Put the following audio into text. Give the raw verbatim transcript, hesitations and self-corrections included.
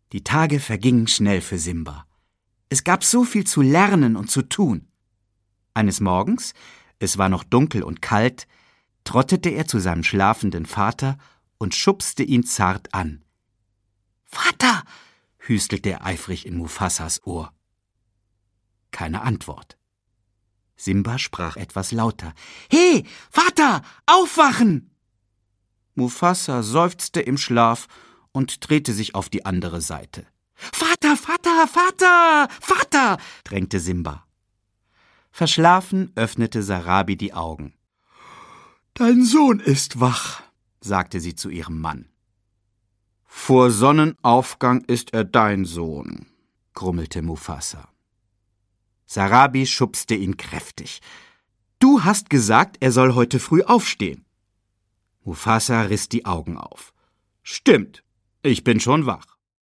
Die Tage vergingen schnell für Simba. Es gab so viel zu lernen und zu tun. Eines Morgens, es war noch dunkel und kalt, trottete er zu seinem schlafenden Vater und schubste ihn zart an. »Vater«, hüstelte er eifrig in Mufassas Ohr. Keine Antwort. Simba sprach etwas lauter. »He, Vater, aufwachen!« Mufassa seufzte im Schlaf und drehte sich auf die andere Seite. »Vater, Vater, Vater, Vater«, drängte Simba. Verschlafen öffnete Sarabi die Augen. »Dein Sohn ist wach«, sagte sie zu ihrem Mann. »Vor Sonnenaufgang ist er dein Sohn«, grummelte Mufassa. Sarabi schubste ihn kräftig. »Du hast gesagt, er soll heute früh aufstehen.« Mufassa riss die Augen auf. »Stimmt, ich bin schon wach.«